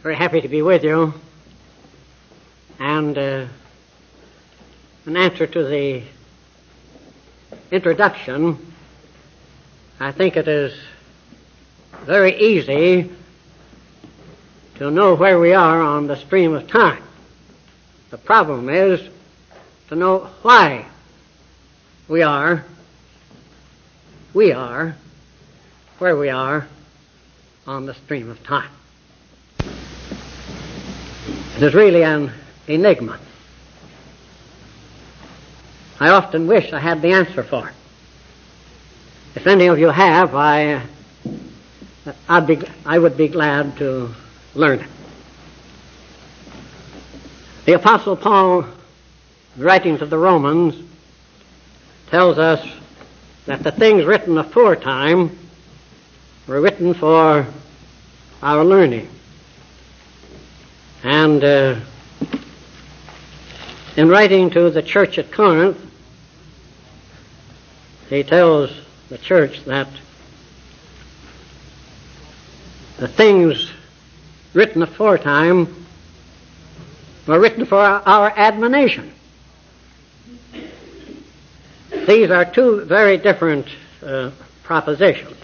Very happy to be with you. And in answer to the introduction, I think it is very easy to know where we are on the stream of time. The problem is to know why we are where we are on the stream of time. It is really an enigma. I often wish I had the answer for it. If any of you have, I would be glad to learn it. The Apostle Paul, writing to the Romans, tells us that the things written aforetime were written for our learning. And in writing to the church at Corinth, he tells the church that the things written aforetime were written for our admonition. These are two very different propositions.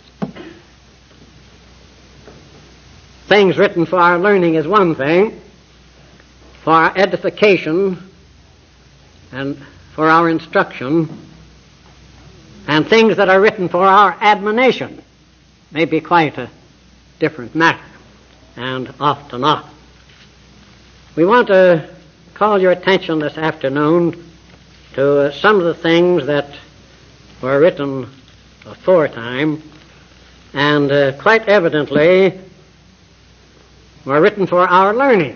Things written for our learning is one thing, for our edification and for our instruction, and things that are written for our admonition may be quite a different matter, and often not. We want to call your attention this afternoon to some of the things that were written aforetime, and quite evidently were written for our learning.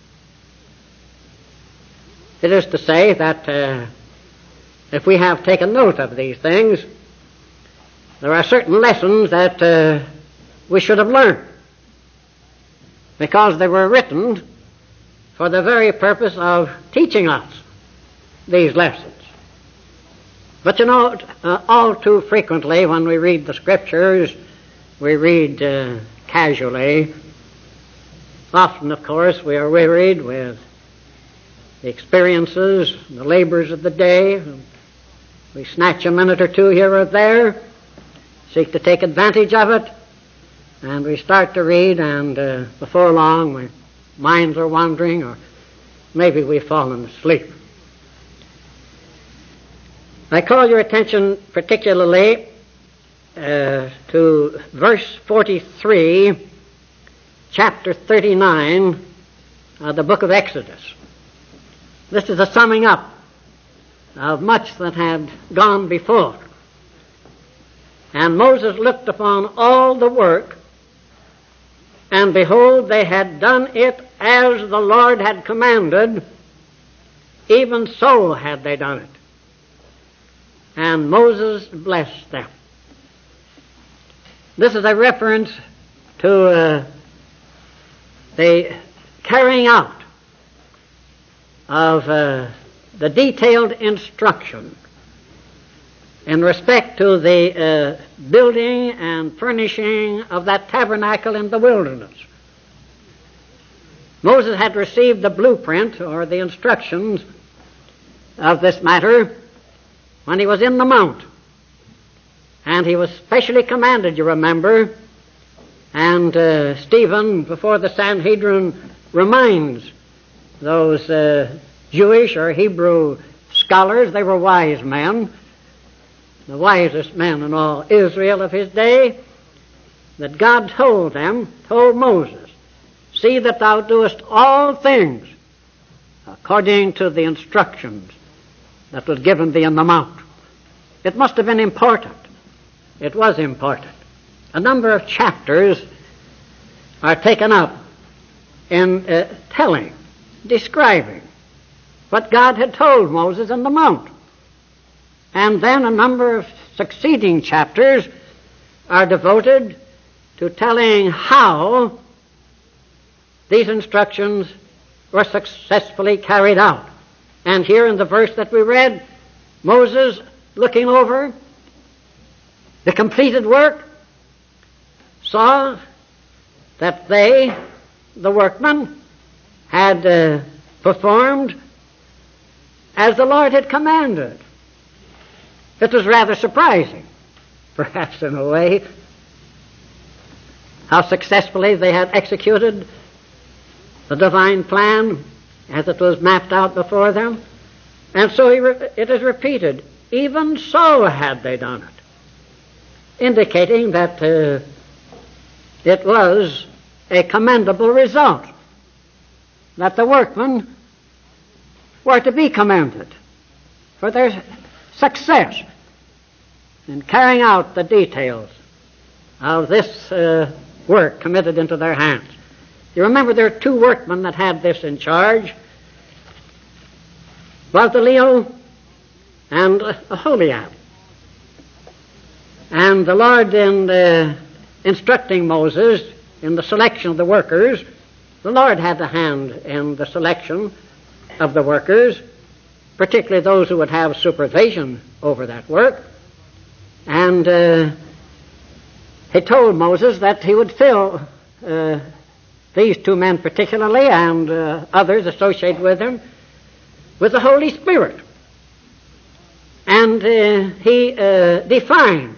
It is to say that if we have taken note of these things, there are certain lessons that we should have learned, because they were written for the very purpose of teaching us these lessons. But you know, all too frequently when we read the Scriptures, we read casually. Often, of course, we are wearied with the experiences, the labors of the day. We snatch a minute or two here or there, seek to take advantage of it, and we start to read, and before long our minds are wandering, or maybe we've fallen asleep. I call your attention particularly to verse 43, chapter 39 of the book of Exodus. This is a summing up of much that had gone before. And Moses looked upon all the work, and behold, they had done it as the Lord had commanded, even so had they done it. And Moses blessed them. This is a reference to the carrying out of the detailed instruction in respect to the building and furnishing of that tabernacle in the wilderness. Moses had received the blueprint or the instructions of this matter when he was in the mount. And he was specially commanded, you remember, and Stephen, before the Sanhedrin, reminds those Jewish or Hebrew scholars, they were wise men, the wisest men in all Israel of his day, that God told Moses, see that thou doest all things according to the instructions that was given thee in the mount. It must have been important. It was important. A number of chapters are taken up in describing what God had told Moses in the mount. And then a number of succeeding chapters are devoted to telling how these instructions were successfully carried out. And here in the verse that we read, Moses, looking over the completed work, saw that they the workmen had performed as the Lord had commanded. It was rather surprising, perhaps in a way, how successfully they had executed the divine plan as it was mapped out before them. And so it is repeated, even so had they done it, indicating that it was a commendable result, that the workmen were to be commended for their success in carrying out the details of this work committed into their hands. You remember there are two workmen that had this in charge, Bezaleel and Aholiab. And the Lord, in instructing Moses in the selection of the workers, the Lord had a hand in the selection of the workers, particularly those who would have supervision over that work. And he told Moses that he would fill these two men particularly, and others associated with them, with the Holy Spirit. And he defined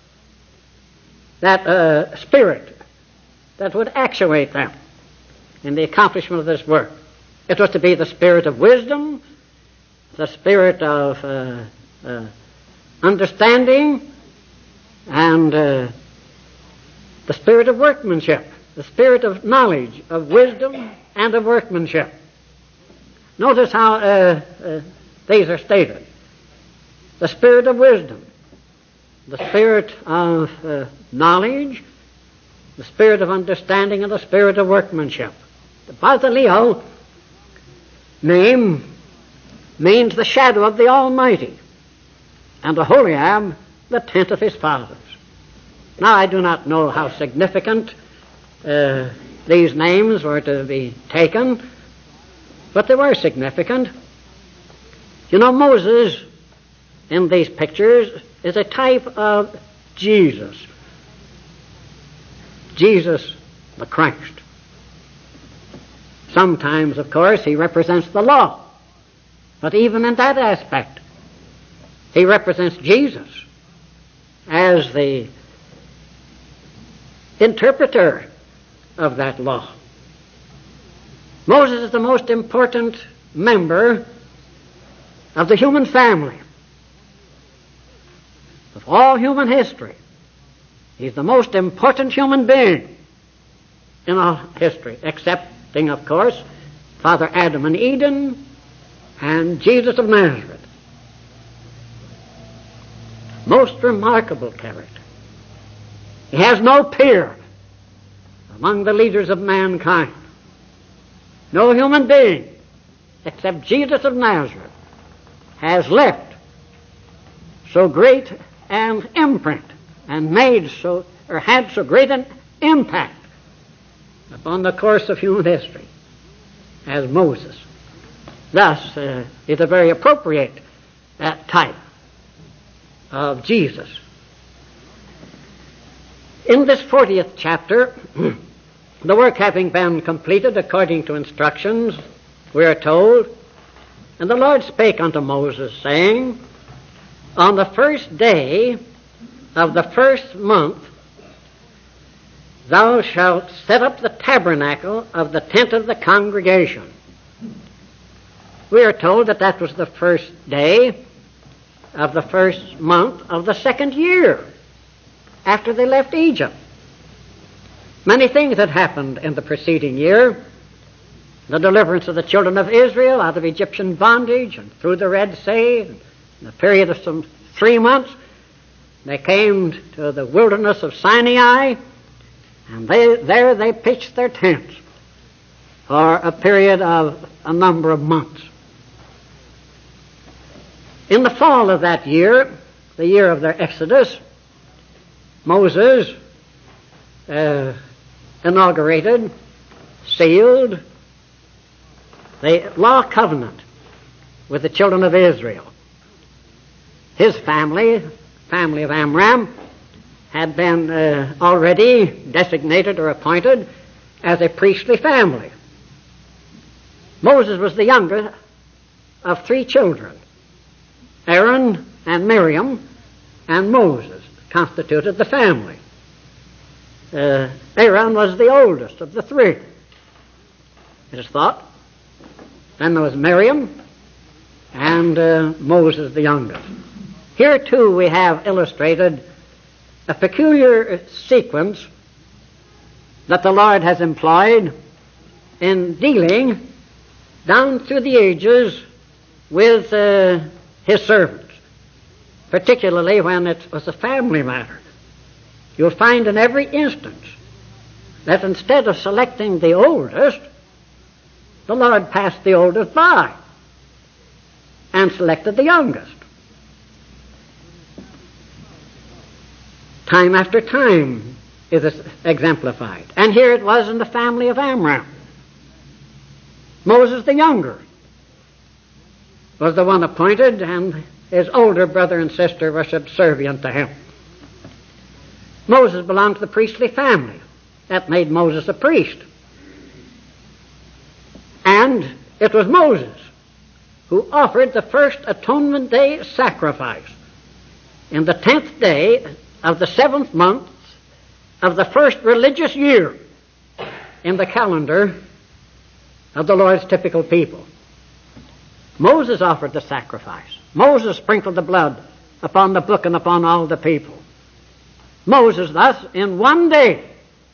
that spirit that would actuate them in the accomplishment of this work. It was to be the spirit of wisdom, the spirit of understanding, and the spirit of workmanship, the spirit of knowledge, of wisdom, and of workmanship. Notice how these are stated. The spirit of wisdom, the spirit of knowledge, the spirit of understanding, and the spirit of workmanship. The Bezaleel name means the shadow of the Almighty, and Aholiab the tent of his fathers. Now, I do not know how significant these names were to be taken, but they were significant. You know, Moses in these pictures is a type of Jesus. Jesus the Christ. Sometimes, of course, he represents the law, but even in that aspect, he represents Jesus as the interpreter of that law. Moses is the most important member of the human family, of all human history. He's the most important human being in all history, excepting, of course, Father Adam in Eden and Jesus of Nazareth. Most remarkable character. He has no peer among the leaders of mankind. No human being except Jesus of Nazareth has left so great an imprint and made so, or had so great an impact upon the course of human history as Moses. Thus, is a very appropriate type of Jesus. In this 40th chapter, the work having been completed according to instructions, we are told, and the Lord spake unto Moses, saying, on the first day of the first month, thou shalt set up the tabernacle of the tent of the congregation. We are told that that was the first day of the first month of the second year after they left Egypt. Many things had happened in the preceding year. The deliverance of the children of Israel out of Egyptian bondage and through the Red Sea. In a period of some 3 months, they came to the wilderness of Sinai, and there they pitched their tents for a period of a number of months. In the fall of that year, the year of their Exodus, Moses inaugurated, sealed the law covenant with the children of Israel. His family of Amram, had been already designated or appointed as a priestly family. Moses was the younger of 3 children. Aaron and Miriam and Moses constituted the family. Aaron was the oldest of the 3, it is thought. Then there was Miriam and Moses the youngest. Here too we have illustrated a peculiar sequence that the Lord has employed in dealing down through the ages with His servants, particularly when it was a family matter. You'll find in every instance that instead of selecting the oldest, the Lord passed the oldest by and selected the youngest. Time after time is exemplified. And here it was in the family of Amram. Moses the younger was the one appointed, and his older brother and sister were subservient to him. Moses belonged to the priestly family. That made Moses a priest. And it was Moses who offered the first atonement day sacrifice in the 10th day of the 7th month of the first religious year in the calendar of the Lord's typical people. Moses offered the sacrifice. Moses sprinkled the blood upon the book and upon all the people. Moses thus, in one day,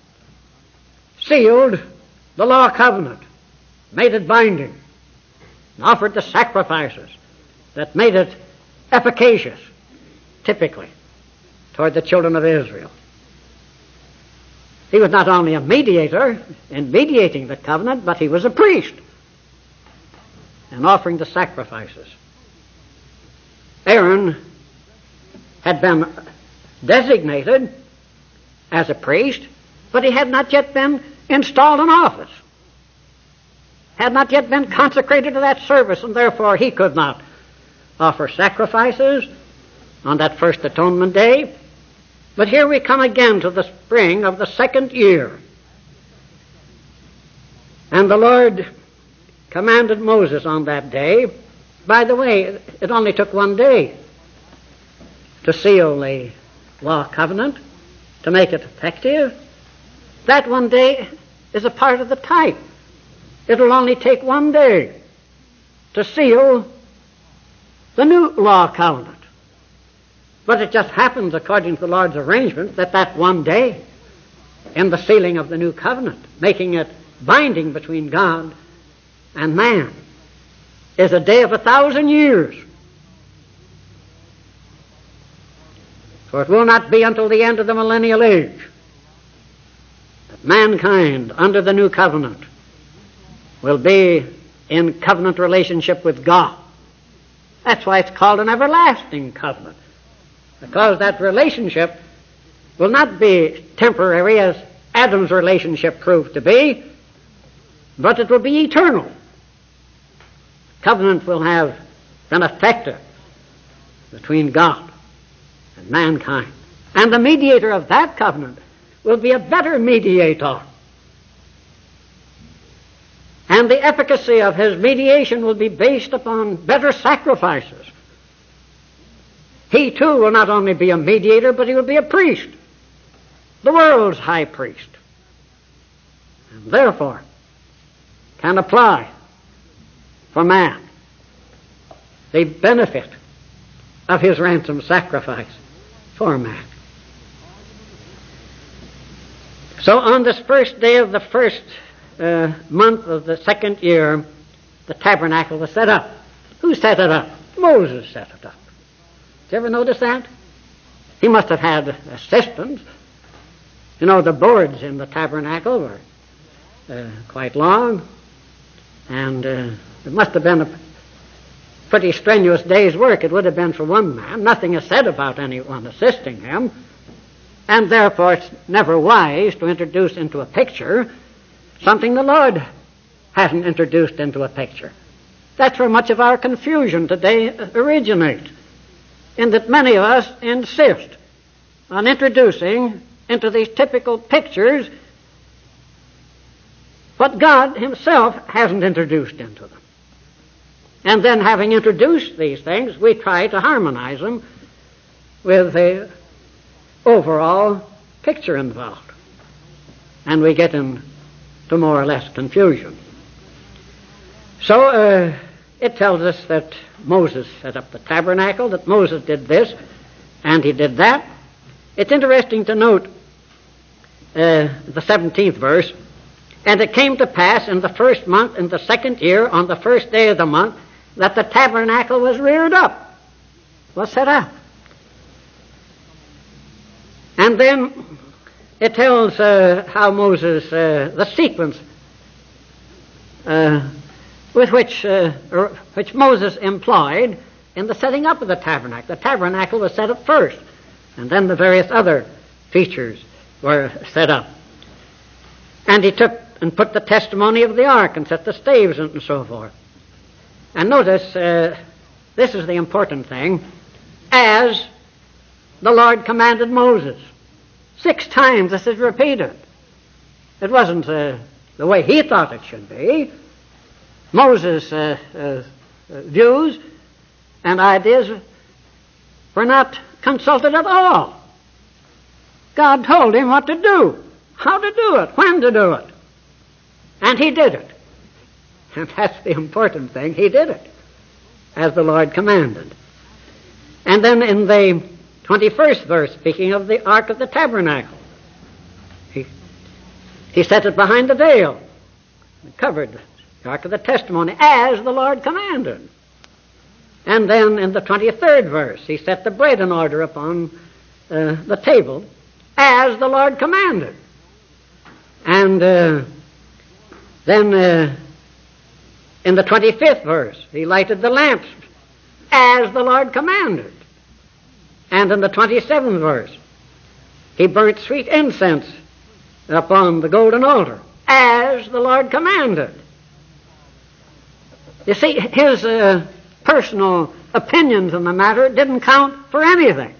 sealed the law covenant, made it binding, and offered the sacrifices that made it efficacious, typically, toward the children of Israel. He was not only a mediator in mediating the covenant, but he was a priest in offering the sacrifices. Aaron had been designated as a priest, but he had not yet been installed in office, had not yet been consecrated to that service, and therefore he could not offer sacrifices on that first atonement day. But here we come again to the spring of the 2nd year. And the Lord commanded Moses on that day. By the way, it only took one day to seal the law covenant, to make it effective. That one day is a part of the type. It will only take one day to seal the new law covenant. But it just happens, according to the Lord's arrangement, that one day in the sealing of the new covenant, making it binding between God and man, is a day of 1,000 years. For it will not be until the end of the millennial age that mankind, under the new covenant, will be in covenant relationship with God. That's why it's called an everlasting covenant, because that relationship will not be temporary as Adam's relationship proved to be, but it will be eternal. Covenant will have been effective between God and mankind. And the mediator of that covenant will be a better mediator. And the efficacy of his mediation will be based upon better sacrifices. He too will not only be a mediator, but he will be a priest, the world's high priest, and therefore can apply for man the benefit of his ransom sacrifice for man. So on this first day of the first month of the 2nd year, the tabernacle was set up. Who set it up? Moses set it up. Did you ever notice that? He must have had assistants. You know, the boards in the tabernacle were quite long, and it must have been a pretty strenuous day's work. It would have been for one man. Nothing is said about anyone assisting him, and therefore it's never wise to introduce into a picture something the Lord hasn't introduced into a picture. That's where much of our confusion today originates, in that many of us insist on introducing into these typical pictures what God himself hasn't introduced into them. And then having introduced these things, we try to harmonize them with the overall picture involved. And we get into more or less confusion. So it tells us that Moses set up the tabernacle, that Moses did this, and he did that. It's interesting to note the 17th verse. And it came to pass in the first month, in the second year, on the first day of the month, that the tabernacle was reared up, was set up. And then it tells how Moses, the sequence with which Moses employed in the setting up of the tabernacle. The tabernacle was set up first, and then the various other features were set up. And he took and put the testimony of the ark and set the staves and so forth. And notice, this is the important thing, as the Lord commanded Moses. 6 times this is repeated. It wasn't the way he thought it should be. Moses' views and ideas were not consulted at all. God told him what to do, how to do it, when to do it. And he did it. And that's the important thing. He did it as the Lord commanded. And then in the 21st verse, speaking of the ark of the tabernacle, he set it behind the veil and covered the ark of the testimony as the Lord commanded. And then in the 23rd verse, he set the bread in order upon the table as the Lord commanded. And then in the 25th verse, he lighted the lamps as the Lord commanded. And in the 27th verse, he burnt sweet incense upon the golden altar as the Lord commanded. You see, his personal opinions on the matter didn't count for anything.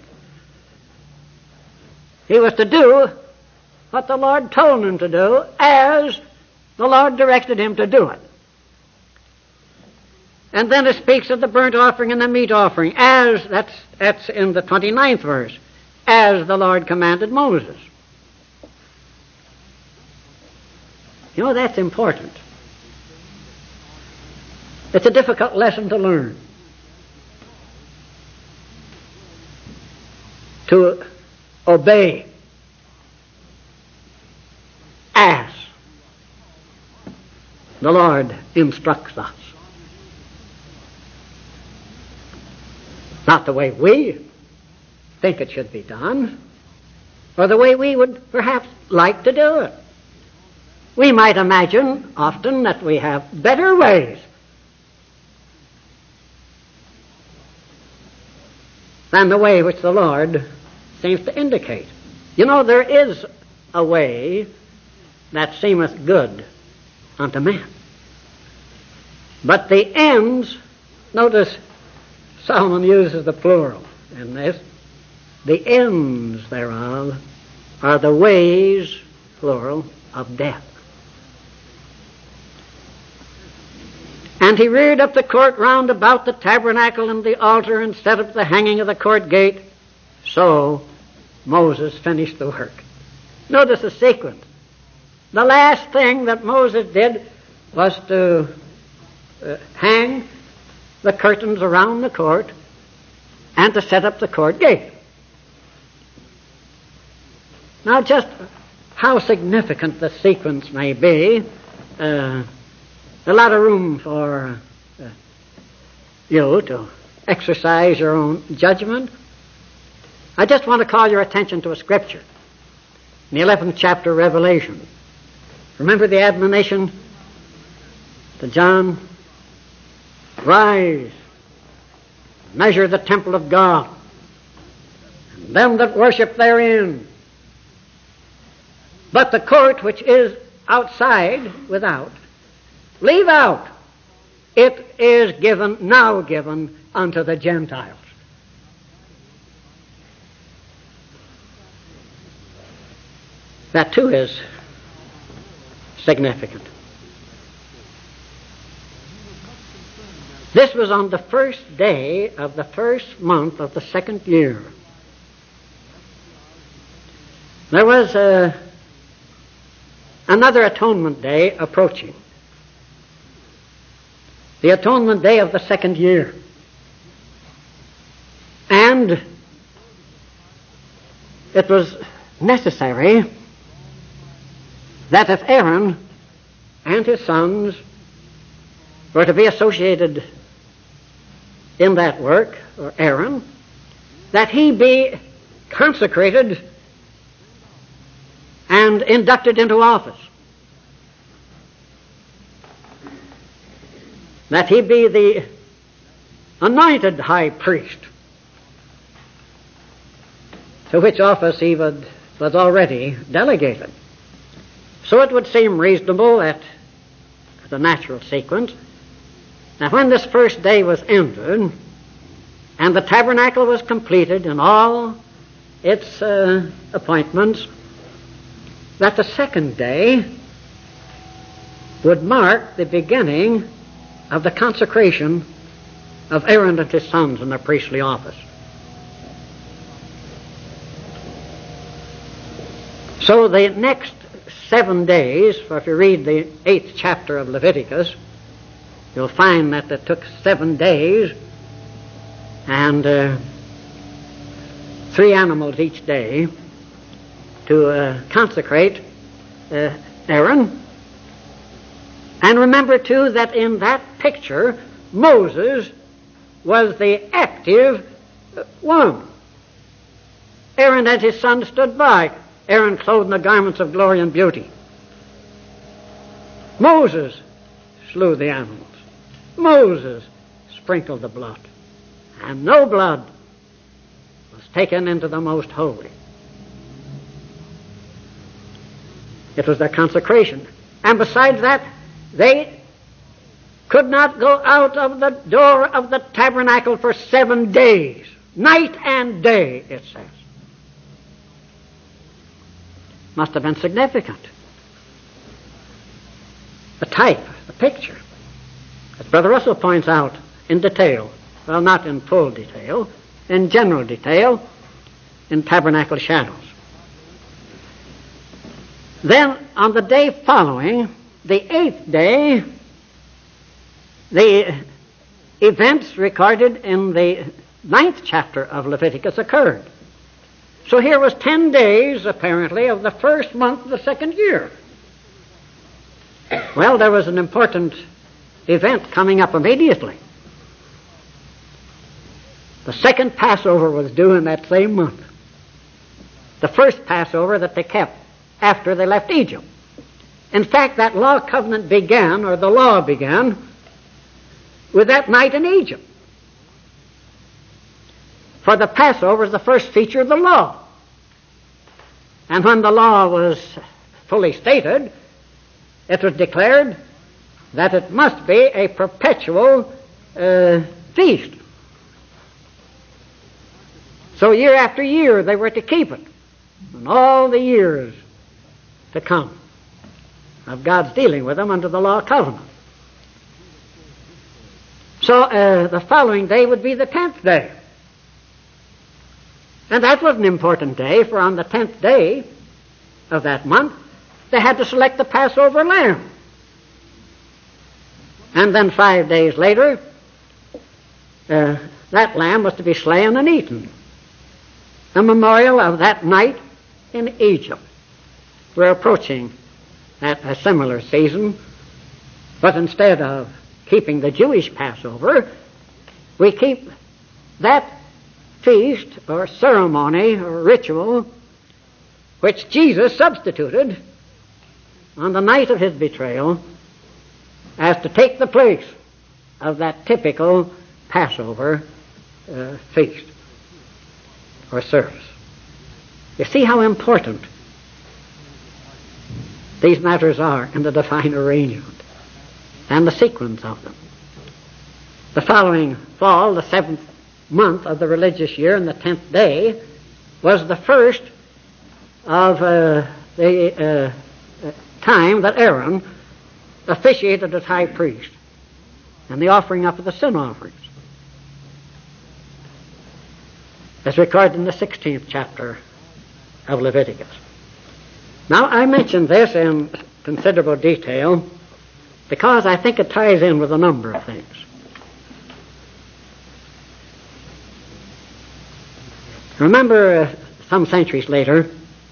He was to do what the Lord told him to do as the Lord directed him to do it. And then it speaks of the burnt offering and the meat offering, as that's in the 29th verse, as the Lord commanded Moses. You know, that's important. It's a difficult lesson to learn. To obey as the Lord instructs us. Not the way we think it should be done, or the way we would perhaps like to do it. We might imagine often that we have better ways than the way which the Lord seems to indicate. You know, there is a way that seemeth good unto man. But the ends, notice Solomon uses the plural in this, the ends thereof are the ways, plural, of death. And he reared up the court round about the tabernacle and the altar and set up the hanging of the court gate. So Moses finished the work. Notice the sequence. The last thing that Moses did was to hang the curtains around the court and to set up the court gate. Now, just how significant the sequence may be, a lot of room for you to exercise your own judgment. I just want to call your attention to a scripture in the 11th chapter of Revelation. Remember the admonition to John? Rise, measure the temple of God, and them that worship therein. But the court which is outside, without, leave out. It is now given unto the Gentiles. That too is significant. This was on the first day of the first month of the second year. There was another atonement day approaching. The atonement day of the second year. And it was necessary that if Aaron and his sons were to be associated in that work, or Aaron, that he be consecrated and inducted into office. That he be the anointed high priest, to which office he was already delegated. So it would seem reasonable at the natural sequence that when this first day was ended and the tabernacle was completed in all its appointments, that the second day would mark the beginning of the consecration of Aaron and his sons in their priestly office. So the next 7 days, for if you read the 8th chapter of Leviticus, you'll find that it took 7 days and 3 animals each day to consecrate Aaron. And remember, too, that in that picture, Moses was the active one. Aaron and his son stood by. Aaron clothed in the garments of glory and beauty. Moses slew the animals. Moses sprinkled the blood. And no blood was taken into the most holy. It was their consecration. And besides that, they could not go out of the door of the tabernacle for 7 days. Night and day, it says. Must have been significant. The type, the picture, as Brother Russell points out in detail, well, not in full detail, in general detail, in Tabernacle Shadows. Then, on the day following, the 8th day, the events recorded in the 9th chapter of Leviticus occurred. So here was 10 days, apparently, of the first month of the second year. Well, there was an important event coming up immediately. The second Passover was due in that same month. The first Passover that they kept after they left Egypt. In fact, that law covenant began, or the law began, with that night in Egypt. For the Passover is the first feature of the law. And when the law was fully stated, it was declared that it must be a perpetual feast. So year after year they were to keep it, and all the years to come of God's dealing with them under the law covenant. So the following day would be the 10th day. And that was an important day, for on the 10th day of that month, they had to select the Passover lamb. And then 5 days later, that lamb was to be slain and eaten. A memorial of that night in Egypt. We're approaching a similar season, but instead of keeping the Jewish Passover, we keep that feast or ceremony or ritual which Jesus substituted on the night of his betrayal as to take the place of that typical Passover feast or service. You see how important these matters are in the divine arrangement and the sequence of them. The following fall, the 7th month of the religious year and the 10th day, was the first of the time that Aaron officiated as high priest. and the offering up of the sin offerings, as recorded in the 16th chapter of Leviticus. Now, I mention this in considerable detail because I think it ties in with a number of things. Remember, some centuries later,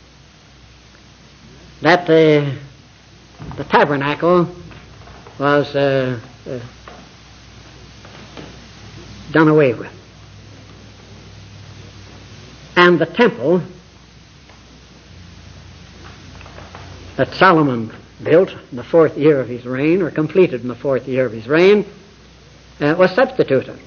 that the tabernacle was done away with. And the temple that Solomon built in the 4th year of his reign, or completed in the 4th year of his reign, was substituted.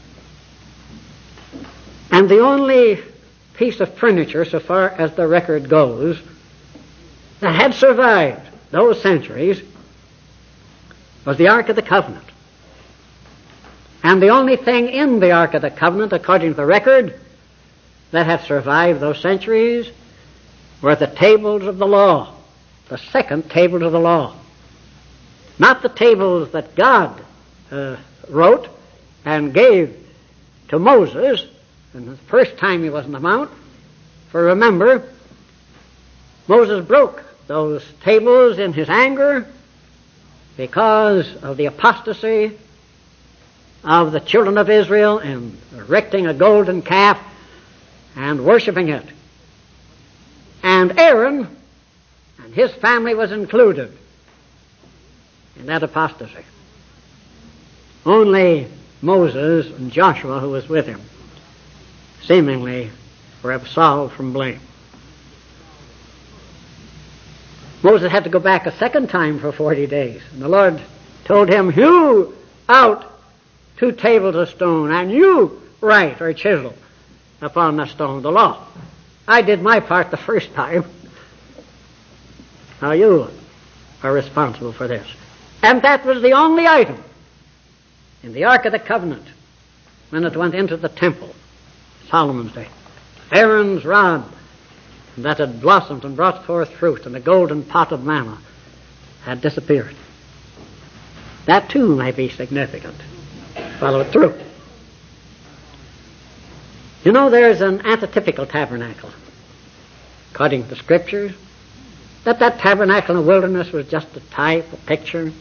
And the only piece of furniture, so far as the record goes, that had survived those centuries was the Ark of the Covenant. And the only thing in the Ark of the Covenant, according to the record, that had survived those centuries were the tables of the law, the second tables of the law. Not the tables that God wrote and gave to Moses and the first time he was on the mount. For remember, Moses broke those tables in his anger because of the apostasy of the children of Israel in erecting a golden calf and worshiping it. And Aaron and his family was included in that apostasy. Only Moses and Joshua, who was with him, seemingly were absolved from blame. Moses had to go back a second time for 40 days. And the Lord told him, hew out 2 tables of stone, and you write or chisel upon the stone the law. I did my part the first time. Now you are responsible for this. And that was the only item in the Ark of the Covenant when it went into the temple, Solomon's day. Aaron's rod that had blossomed and brought forth fruit, and the golden pot of manna had disappeared. That too may be significant. Follow it through. You know, there's an antitypical tabernacle, according to the Scriptures, that tabernacle in the wilderness was just a type, a picture.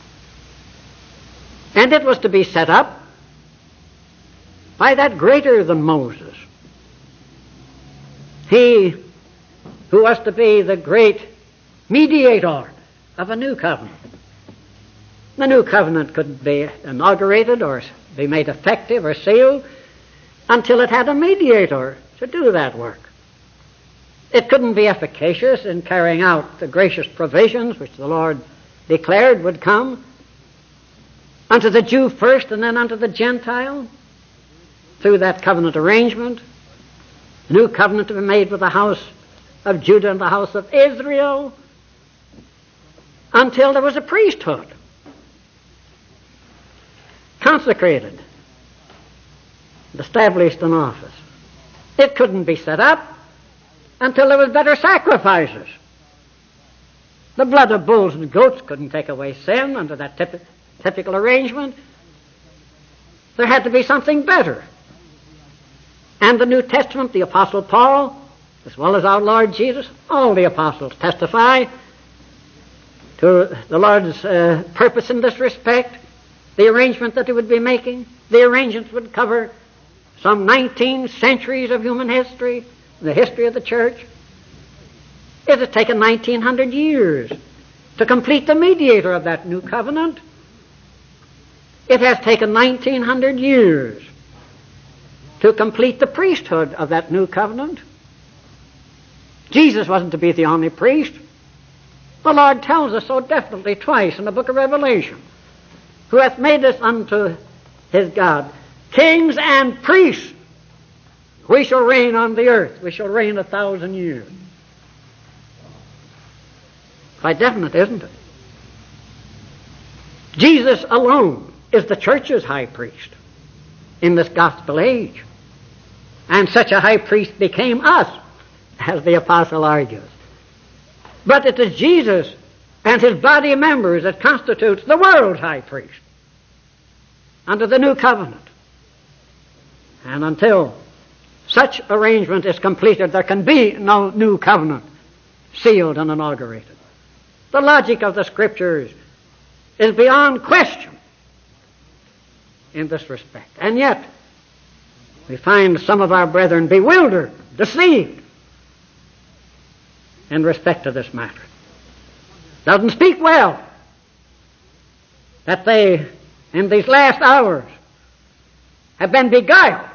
And it was to be set up by that greater than Moses. He who was to be the great mediator of a new covenant. The new covenant couldn't be inaugurated or be made effective or sealed until it had a mediator to do that work. It couldn't be efficacious in carrying out the gracious provisions which the Lord declared would come unto the Jew first and then unto the Gentile through that covenant arrangement. The new covenant to be made with the house of Judah and the house of Israel until there was a priesthood consecrated and established in office. It couldn't be set up until there was better sacrifices. The blood of bulls and goats couldn't take away sin under that typical arrangement. There had to be something better. And the New Testament, the Apostle Paul, as well as our Lord Jesus, all the apostles testify to the Lord's purpose in this respect, the arrangement that he would be making. The arrangement would cover some 19 centuries of human history, the history of the church. It has taken 1900 years to complete the mediator of that new covenant. It has taken 1900 years to complete the priesthood of that new covenant. Jesus wasn't to be the only priest. The Lord tells us so definitely twice in the book of Revelation, who hath made us unto his God kings and priests. We shall reign on the earth. We shall reign 1,000 years. Quite definite, isn't it? Jesus alone is the church's high priest in this gospel age. And such a high priest became us, as the apostle argues. But it is Jesus and his body members that constitutes the world's high priest. under the new covenant. And until such arrangement is completed, there can be no new covenant sealed and inaugurated. The logic of the Scriptures is beyond question in this respect. And yet, we find some of our brethren bewildered, deceived in respect to this matter. Doesn't speak well that they, in these last hours, have been beguiled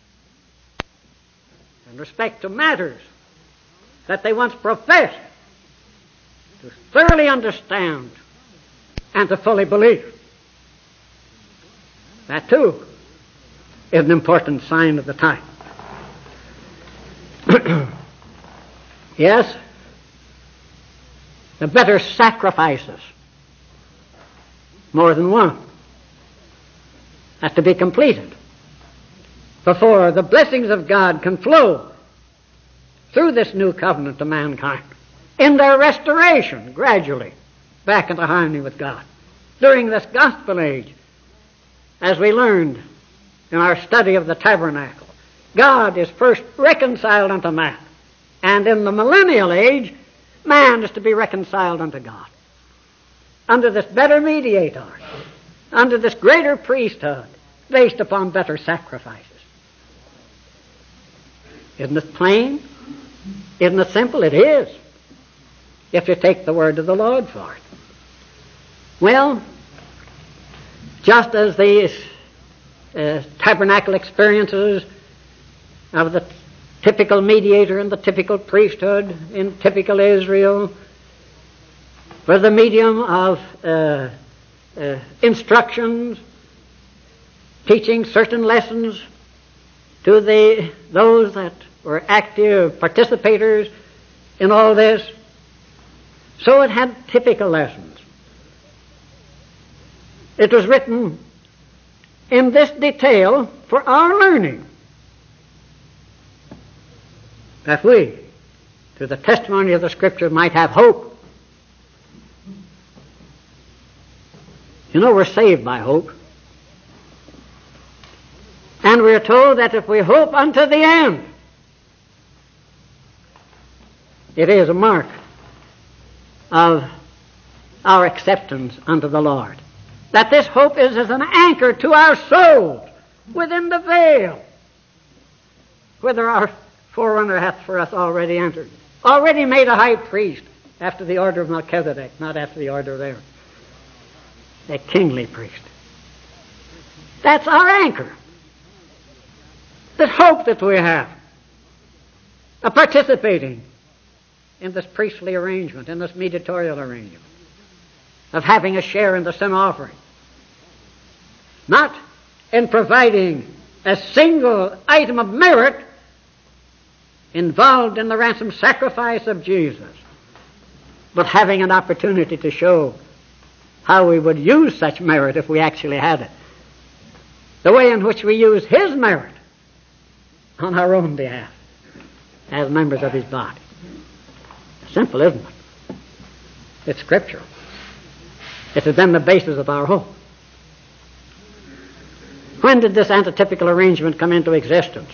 in respect to matters that they once professed to thoroughly understand and to fully believe. That, too, is an important sign of the time. Yes, the better sacrifices, more than one, have to be completed before the blessings of God can flow through this new covenant to mankind in their restoration gradually back into harmony with God. During this gospel age, as we learned in our study of the tabernacle, God is first reconciled unto man, and in the millennial age, man is to be reconciled unto God. Under this better mediator, under this greater priesthood, based upon better sacrifices. Isn't it plain? Isn't it simple? It is, if you take the word of the Lord for it. Well, just as these tabernacle experiences of the typical mediator and the typical priesthood in typical Israel were the medium of instructions, teaching certain lessons to those that were active participators in all this, so it had typical lessons. It was written in this detail for our learning, that we, through the testimony of the Scripture, might have hope. You know, we're saved by hope. And we're told that if we hope unto the end, it is a mark of our acceptance unto the Lord. That this hope is as an anchor to our souls within the veil, whither our forerunner hath for us already entered, already made a high priest after the order of Melchizedek, not after the order of Aaron, a kingly priest. That's our anchor. The hope that we have of participating in this priestly arrangement, in this mediatorial arrangement, of having a share in the sin offering. Not in providing a single item of merit involved in the ransom sacrifice of Jesus, but having an opportunity to show how we would use such merit if we actually had it. The way in which we use His merit on our own behalf as members of His body. Simple, isn't it? It's scriptural. It has been the basis of our hope. When did this antitypical arrangement come into existence?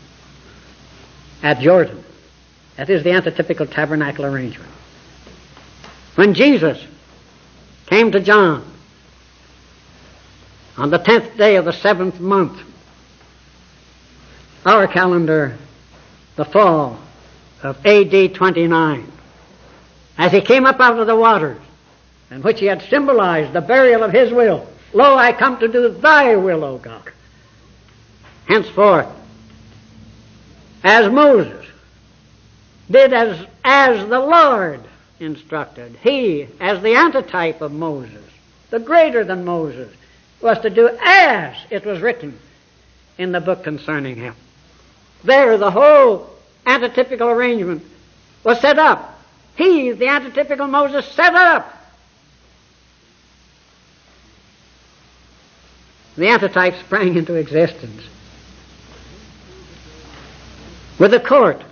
At Jordan. That is the antitypical tabernacle arrangement. When Jesus came to John on the 10th day of the 7th month, our calendar, the fall of A.D. 29, as he came up out of the waters, in which he had symbolized the burial of his will. Lo, I come to do thy will, O God. Henceforth, as Moses did as the Lord instructed, he, as the antitype of Moses, the greater than Moses, was to do as it was written in the book concerning him. There, the whole antitypical arrangement was set up. He, the antitypical Moses, set up the antitype sprang into existence with the court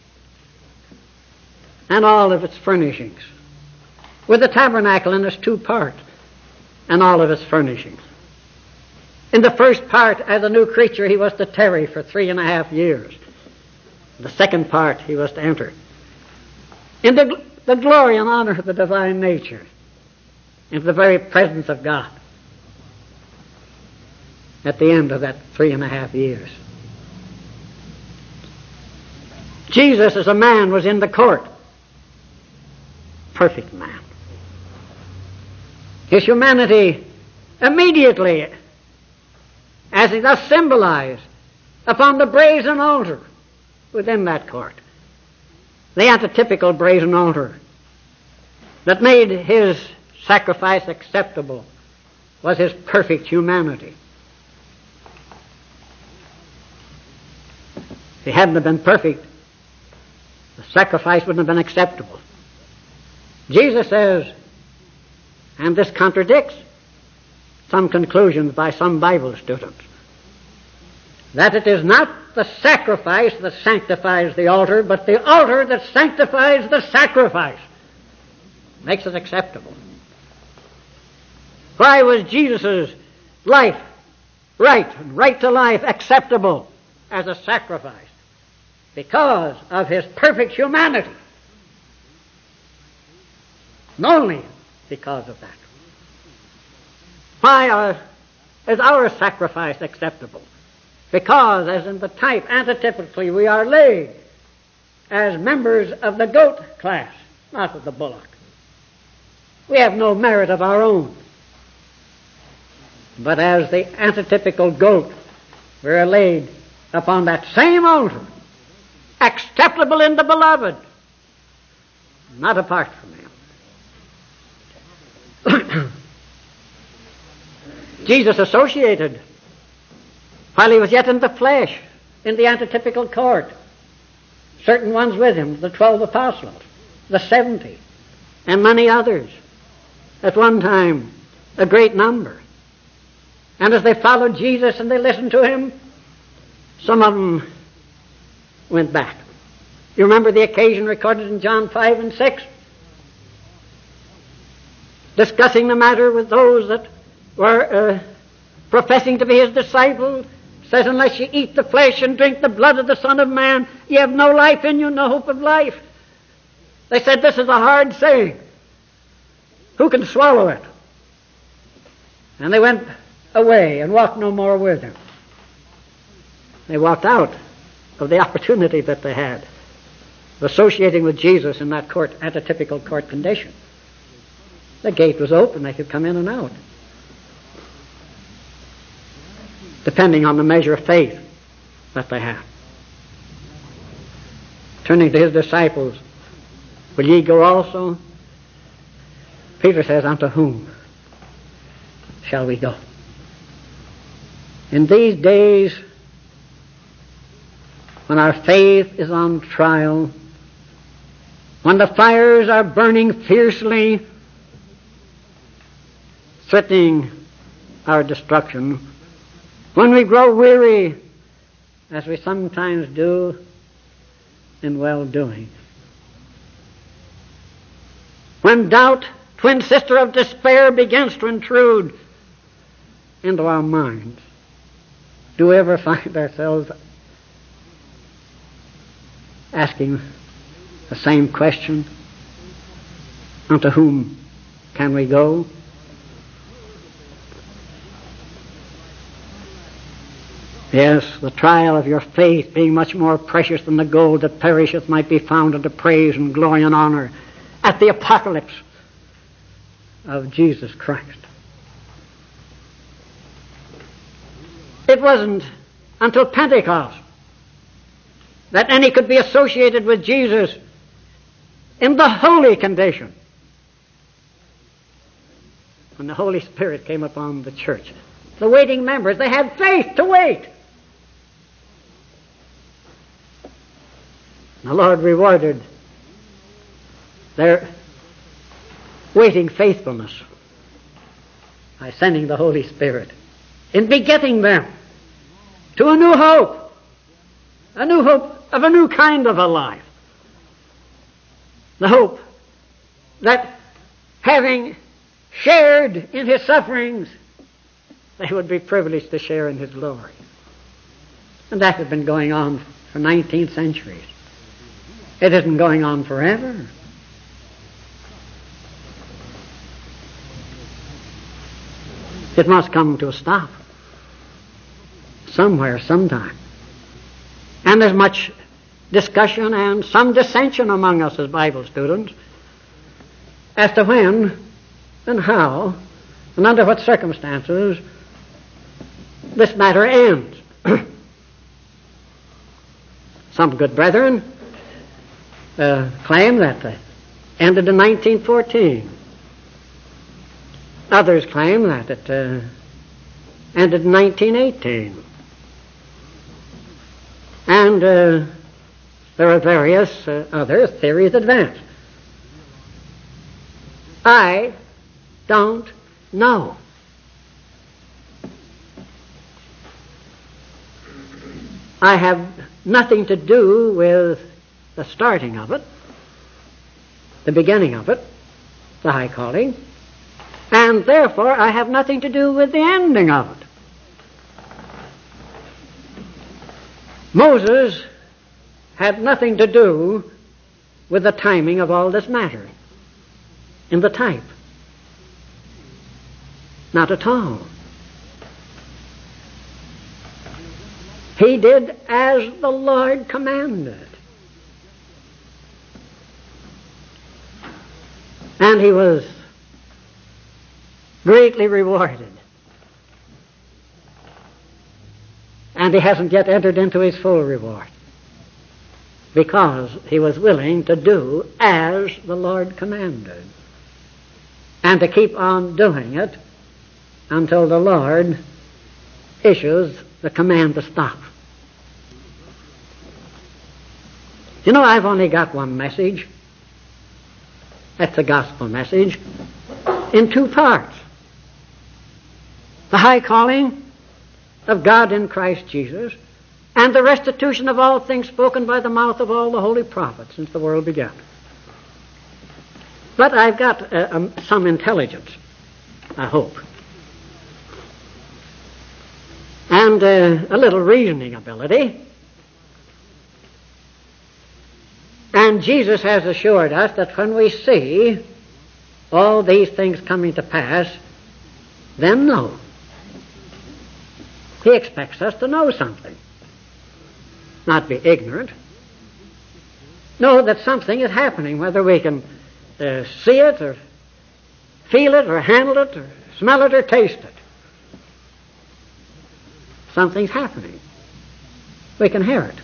and all of its furnishings, with the tabernacle in its two parts and all of its furnishings. In the first part, as a new creature, he was to tarry for 3.5 years. The second part, he was to enter in the glory and honor of the divine nature, into the very presence of God at the end of that 3.5 years. Jesus as a man was in the court. Perfect man. His humanity immediately, as he thus symbolized upon the brazen altar within that court, the antitypical brazen altar that made his sacrifice acceptable was his perfect humanity. If he hadn't have been perfect, the sacrifice wouldn't have been acceptable. Jesus says, and this contradicts some conclusions by some Bible students, that it is not the sacrifice that sanctifies the altar, but the altar that sanctifies the sacrifice, makes it acceptable. Why was Jesus' life, right to life, acceptable as a sacrifice? Because of his perfect humanity. And only because of that. Why is our sacrifice acceptable? Because, as in the type, antitypically, we are laid as members of the goat class, not of the bullock. We have no merit of our own. But as the antitypical goat, we are laid upon that same altar, acceptable in the beloved, not apart from him. Jesus associated, while he was yet in the flesh, in the antitypical court, certain ones with him, the 12 apostles, the 70, and many others. At one time, a great number. And as they followed Jesus and they listened to him, some of them went back. You remember the occasion recorded in John 5 and 6? Discussing the matter with those that were professing to be his disciples, says, unless you eat the flesh and drink the blood of the Son of Man, you have no life in you, no hope of life. They said, this is a hard saying. Who can swallow it? And they went away and walked no more with him. They walked out of the opportunity that they had of associating with Jesus in that court, antitypical court condition. The gate was open, they could come in and out, depending on the measure of faith that they had. Turning to his disciples, will ye go also? Peter says, unto whom shall we go? In these days, when our faith is on trial, when the fires are burning fiercely, threatening our destruction, when we grow weary, as we sometimes do, in well-doing, when doubt, twin sister of despair, begins to intrude into our minds, do we ever find ourselves asking the same question? Unto whom can we go? Yes, the trial of your faith, being much more precious than the gold that perisheth, might be found unto praise and glory and honor at the apocalypse of Jesus Christ. It wasn't until Pentecost that any could be associated with Jesus in the holy condition. When the Holy Spirit came upon the church, the waiting members, they had faith to wait. The Lord rewarded their waiting faithfulness by sending the Holy Spirit in begetting them to a new hope of a new kind of a life. The hope that, having shared in his sufferings, they would be privileged to share in his glory. And that had been going on for 19 centuries. It isn't going on forever. It must come to a stop somewhere, sometime. And there's much discussion and some dissension among us as Bible students as to when and how and under what circumstances this matter ends. Some good brethren claim that it ended in 1914. Others claim that it ended in 1918. And there are various other theories advanced. I don't know. I have nothing to do with the starting of it, the beginning of it, the high calling, and therefore I have nothing to do with the ending of it. Moses had nothing to do with the timing of all this matter in the type. Not at all. He did as the Lord commanded. And he was greatly rewarded. And he hasn't yet entered into his full reward, because he was willing to do as the Lord commanded, and to keep on doing it until the Lord issues the command to stop. You know, I've only got one message. That's the gospel message in two parts. The high calling of God in Christ Jesus, and the restitution of all things spoken by the mouth of all the holy prophets since the world began. But I've got some intelligence, I hope, and a little reasoning ability. And Jesus has assured us that when we see all these things coming to pass, then know. He expects us to know something, not be ignorant. Know that something is happening, whether we can see it or feel it or handle it or smell it or taste it. Something's happening. We can hear it.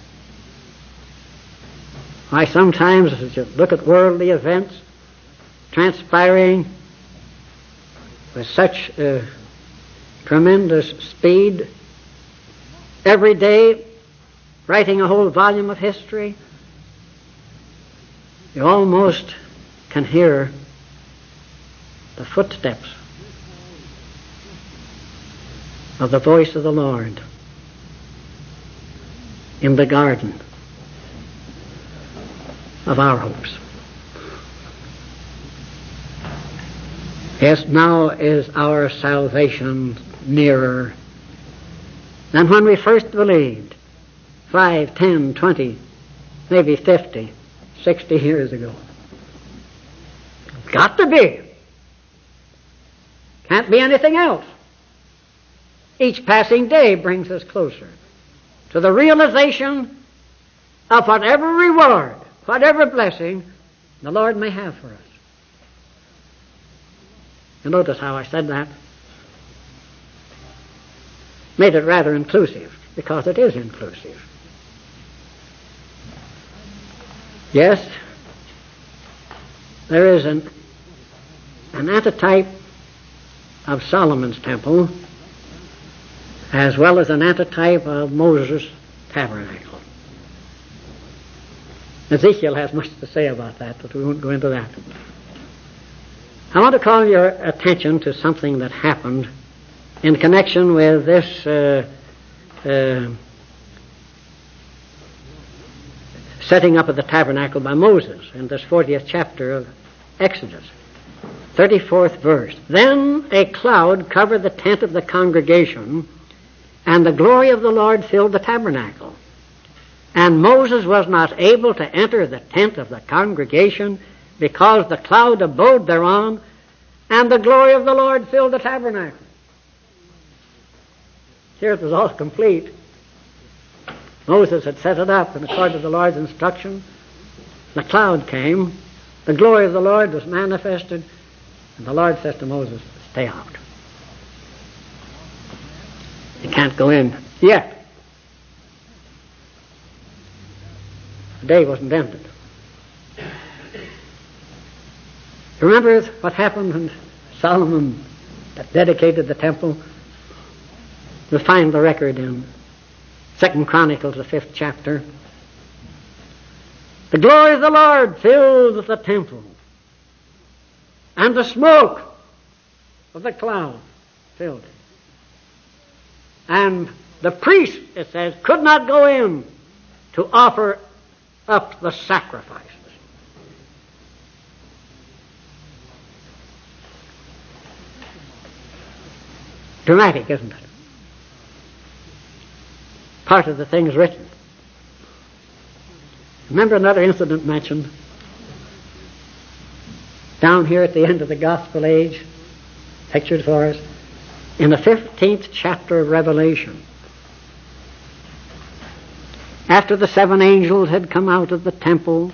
Why, sometimes as you look at worldly events transpiring with such tremendous speed, every day writing a whole volume of history, you almost can hear the footsteps of the voice of the Lord in the garden of our hopes. Yes, now is our salvation nearer than when we first believed 5, 10, 20, maybe 50, 60 years ago. It's got to be. Can't be anything else. Each passing day brings us closer to the realization of whatever reward, whatever blessing the Lord may have for us. You notice how I said that? Made it rather inclusive, because it is inclusive. Yes, there is an antitype of Solomon's temple, as well as an antitype of Moses' tabernacle. Ezekiel has much to say about that, but we won't go into that. I want to call your attention to something that happened in connection with this setting up of the tabernacle by Moses in this 40th chapter of Exodus. 34th verse. Then a cloud covered the tent of the congregation, and the glory of the Lord filled the tabernacle. And Moses was not able to enter the tent of the congregation because the cloud abode thereon, and the glory of the Lord filled the tabernacle. Here it was all complete. Moses had set it up in accordance with the Lord's instruction. The cloud came. The glory of the Lord was manifested. And the Lord says to Moses, stay out. You can't go in yet. The day wasn't ended. Remember what happened when Solomon dedicated the temple? You'll find the record in 2 Chronicles, the 5th chapter. The glory of the Lord filled the temple, and the smoke of the cloud filled it. And the priest, it says, could not go in to offer up the sacrifices. Dramatic, isn't it? Part of the things written. Remember another incident mentioned down here at the end of the gospel age, pictured for us, in the 15th chapter of Revelation. After the 7 angels had come out of the temple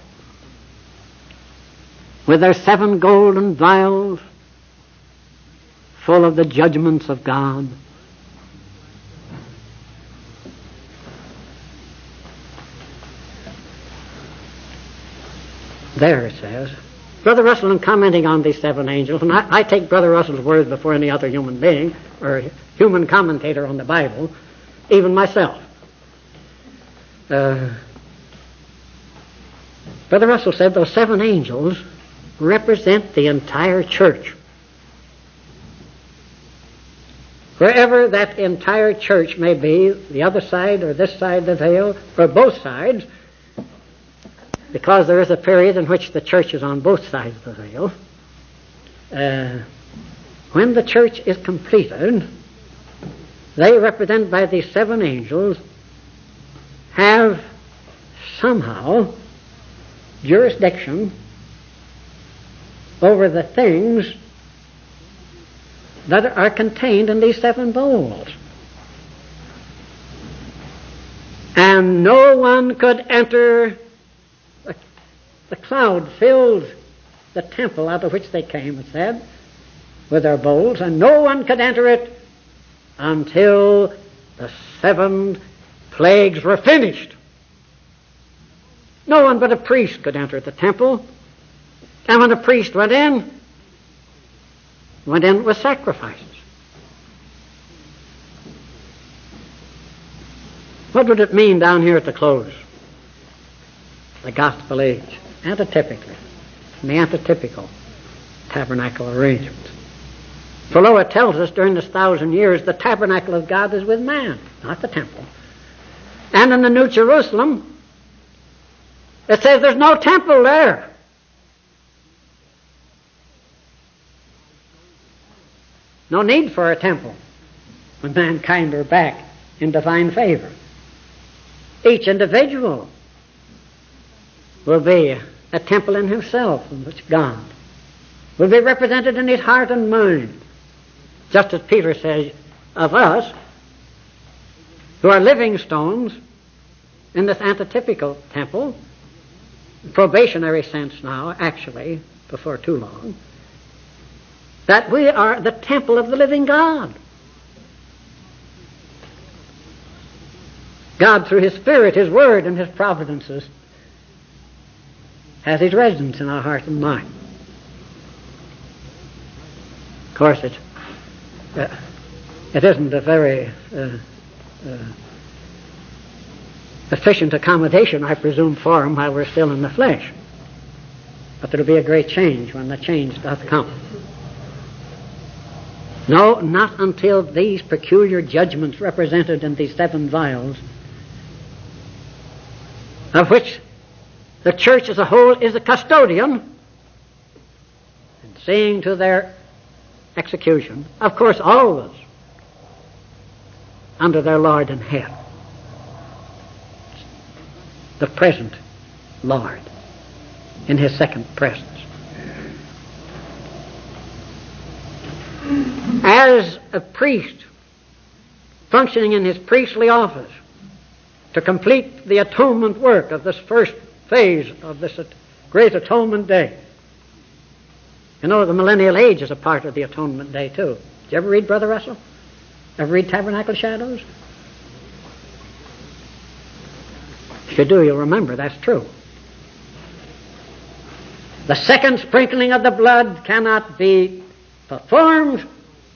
with their 7 golden vials full of the judgments of God, there it says, Brother Russell, in commenting on these 7 angels, and I take Brother Russell's words before any other human being or human commentator on the Bible, even myself. Brother Russell said those 7 angels represent the entire church. Wherever that entire church may be, the other side or this side of the veil, or both sides, because there is a period in which the church is on both sides of the veil. When the church is completed, they, represented by these 7 angels, have somehow jurisdiction over the things that are contained in these 7 bowls. And no one could enter. The cloud filled the temple out of which they came, it said, with their bowls, and no one could enter it until the 7 plagues were finished. No one but a priest could enter the temple, and when a priest went in with sacrifices. What would it mean down here at the close? The gospel age. Antitypically, in the antitypical tabernacle arrangement. For lo, it tells us during this 1,000 years the tabernacle of God is with man, not the temple. And in the New Jerusalem, it says there's no temple there. No need for a temple when mankind are back in divine favor. Each individual will be a temple in himself in which God will be represented in his heart and mind. Just as Peter says of us, who are living stones in this antitypical temple, probationary sense now, actually, before too long, that we are the temple of the living God. God, through His Spirit, His Word, and His providences, has His residence in our heart and mind. Of course, it isn't a very efficient accommodation, I presume, for Him while we're still in the flesh. But there will be a great change when the change doth come. No, not until these peculiar judgments represented in these 7 vials, of which the church as a whole is a custodian, and seeing to their execution, of course always under their Lord and Head, the present Lord, in his second presence. As a priest functioning in his priestly office to complete the atonement work of this first phase of this great atonement day. You know, the millennial age is a part of the atonement day too. Did you ever read, Brother Russell? Ever read Tabernacle Shadows? If you do, you'll remember that's true. The second sprinkling of the blood cannot be performed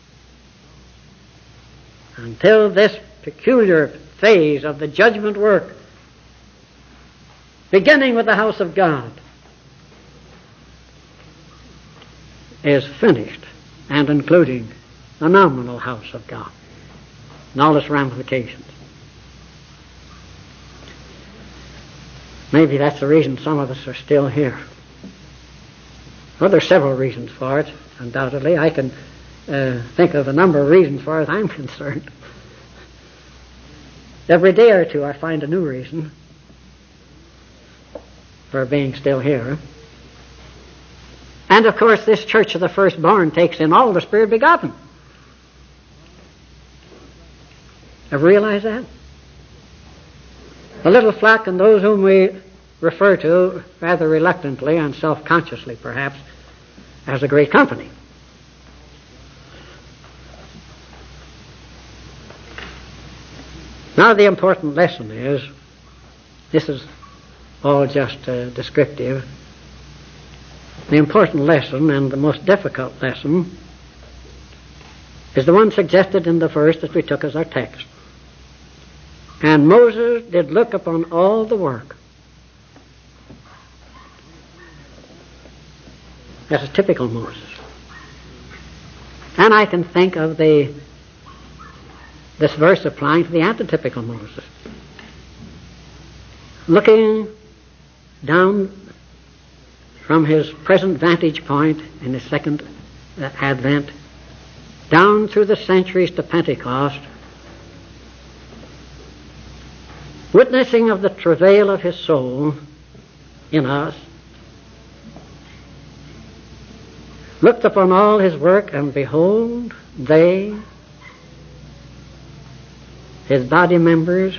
until this peculiar phase of the judgment work, beginning with the house of God, is finished, and including the nominal house of God and all its ramifications. Maybe that's the reason some of us are still here. Well, there are several reasons for it, undoubtedly. I can think of a number of reasons for it I'm concerned. Every day or two I find a new reason for being still here. And of course this church of the firstborn takes in all the Spirit begotten. Ever realize that? The little flock and those whom we refer to rather reluctantly and self-consciously perhaps as a great company. Now the important lesson is, this is all just descriptive, the important lesson and the most difficult lesson is the one suggested in the verse that we took as our text. And Moses did look upon all the work. That's a typical Moses. And I can think of this verse applying to the antitypical Moses. Looking down from his present vantage point in his second advent, down through the centuries to Pentecost, witnessing of the travail of his soul in us, looked upon all his work, and behold, they, his body members,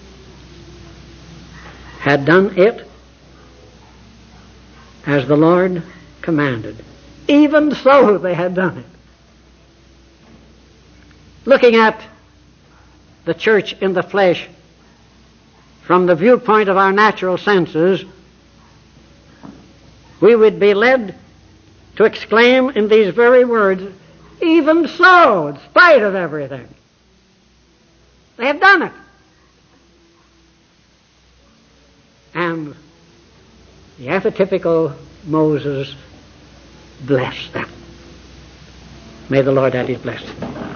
had done it as the Lord commanded. Even so they had done it. Looking at the church in the flesh from the viewpoint of our natural senses, we would be led to exclaim in these very words, even so, in spite of everything, they have done it. And the archetypical Moses blessed them. May the Lord add his blessing.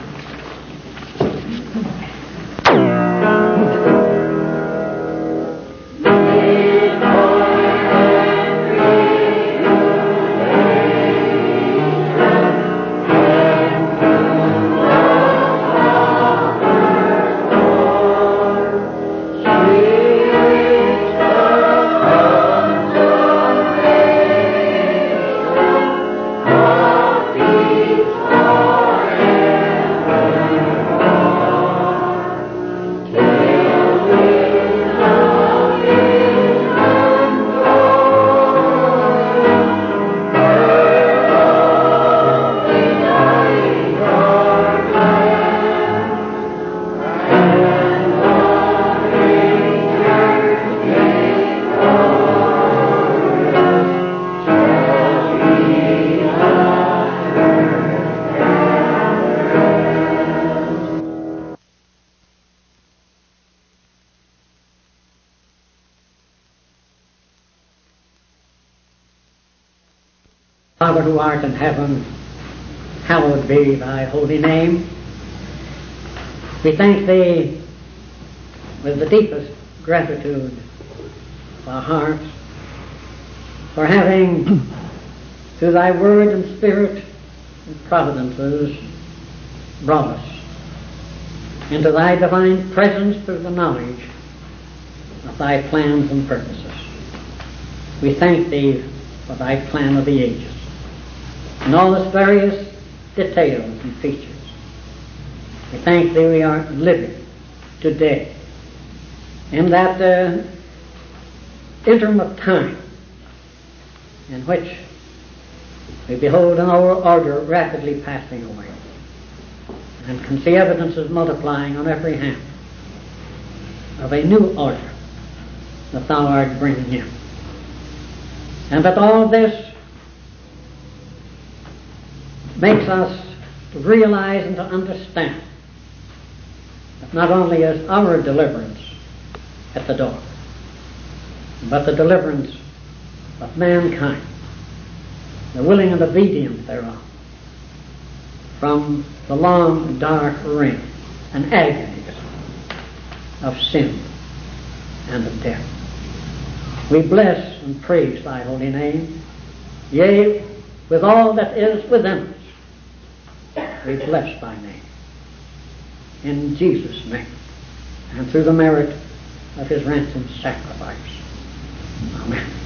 Father who art in heaven, hallowed be thy holy name. We thank thee with the deepest gratitude of our hearts for having through thy word and spirit and providences, brought us into thy divine presence through the knowledge of thy plans and purposes. We thank thee for thy plan of the ages and all its various details and features. We thank thee we are living today in that interim of time in which we behold an old order rapidly passing away and can see evidences multiplying on every hand of a new order that thou art bringing in. And that all this makes us to realize and to understand that not only is our deliverance at the door, but the deliverance of mankind, the willing and obedient thereof, from the long dark reign and agonies of sin and of death. We bless and praise thy holy name. Yea, with all that is within us, we bless thy name. In Jesus' name, and through the merit of his ransom sacrifice. Amen.